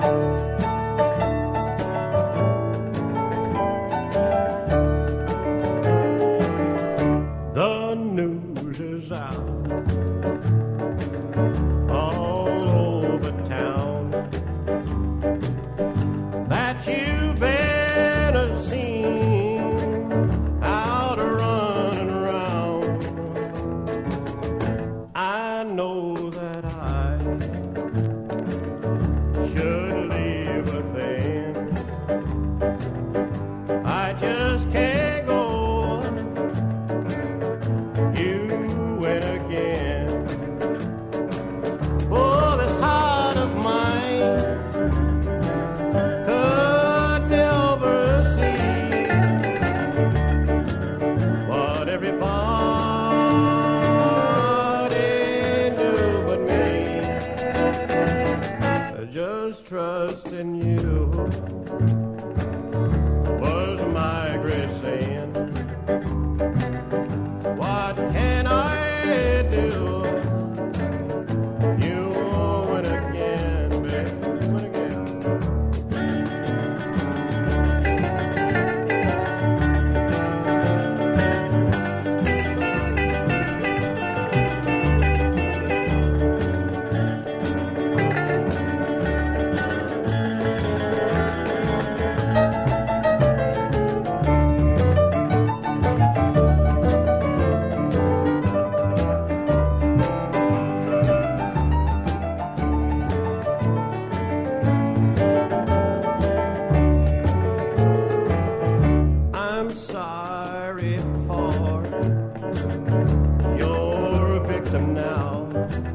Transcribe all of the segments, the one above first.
The news is out all over town that you've been a scene out running around. I know that I should leave a thing. I just can't go. You went again. Oh, this heart of mine could never see what everybody knew but me. Just trust in you was my great sin. What can I do? You win again, babe, win again. I'm sorry for your victim now,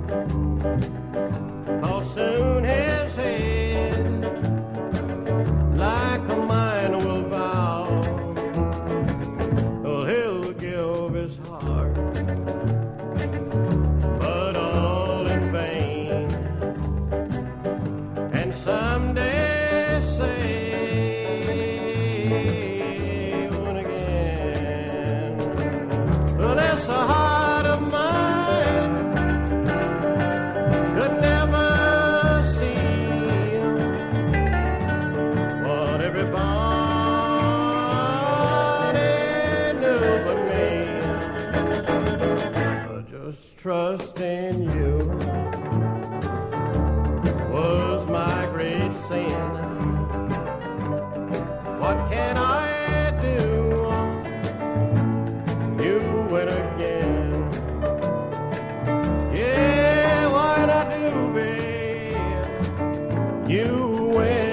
'cause soon his head, like a mine will bow. Oh, he'll give his heart, but all in vain. And someday say, well, this heart of mine could never see what everybody knew but me. Just trust in you was my great sin. What can I do? You win again. Yeah, what I do, babe? You win.